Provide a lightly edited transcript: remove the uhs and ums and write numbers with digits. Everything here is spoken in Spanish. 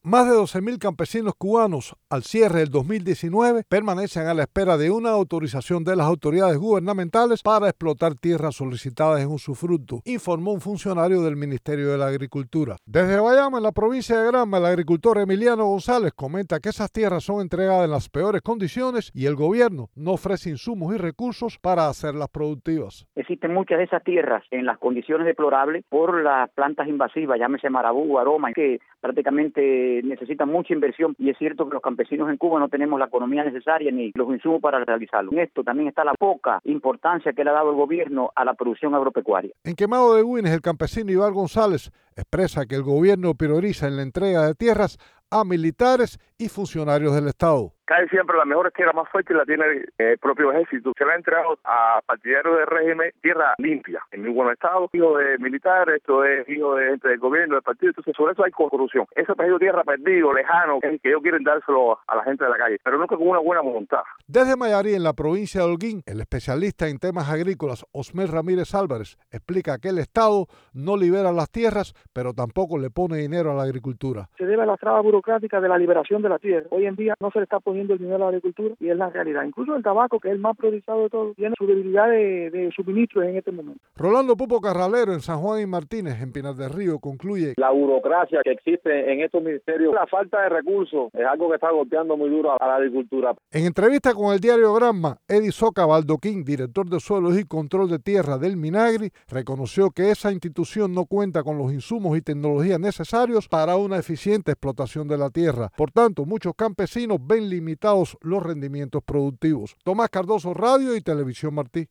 Más de 12.000 campesinos cubanos al cierre del 2019 permanecen a la espera de una autorización de las autoridades gubernamentales para explotar tierras solicitadas en usufructo, informó un funcionario del Ministerio de la Agricultura. Desde Bayamo, en la provincia de Granma, el agricultor Emiliano González comenta que esas tierras son entregadas en las peores condiciones y el gobierno no ofrece insumos y recursos para hacerlas productivas. Existen muchas de esas tierras en las condiciones deplorables por las plantas invasivas, llámese marabú, aroma, que prácticamente necesitan mucha inversión, y es cierto que los campesinos en Cuba no tenemos la economía necesaria ni los insumos para realizarlo. En esto también está la poca importancia que le ha dado el gobierno a la producción agropecuaria. En Quemado de Guines, el campesino Iván González expresa que el gobierno prioriza en la entrega de tierras a militares y funcionarios del Estado. Cae siempre la mejor tierra más fuerte y la tiene el propio ejército. Se le ha entregado a partidarios del régimen tierra limpia, en muy buen estado, hijo de militares, esto es hijo de gente del gobierno, del partido. Entonces, sobre eso hay corrupción. Ese partido tierra perdido, lejano, que ellos quieren dárselo a la gente de la calle, pero nunca con una buena voluntad. Desde Mayarí, en la provincia de Holguín, el especialista en temas agrícolas Osmel Ramírez Álvarez explica que el Estado no libera las tierras, pero tampoco le pone dinero a la agricultura. Se debe a la traba burocrática de la liberación de la tierra. Hoy en día no se le está poniendo el dinero a la agricultura y es la realidad. Incluso el tabaco, que es el más priorizado de todos, tiene su debilidad de suministros en este momento. Rolando Pupo Carralero, en San Juan y Martínez, en Pinar del Río, concluye: la burocracia que existe en estos ministerios, la falta de recursos, es algo que está golpeando muy duro a la agricultura. En entrevista con el diario Granma, Eddie Soca Baldoquín, director de Suelos y Control de Tierra del Minagri, reconoció que esa institución no cuenta con los insumos y tecnologías necesarios para una eficiente explotación de la tierra. Por tanto, muchos campesinos ven limitados los rendimientos productivos. Tomás Cardoso, Radio y Televisión Martí.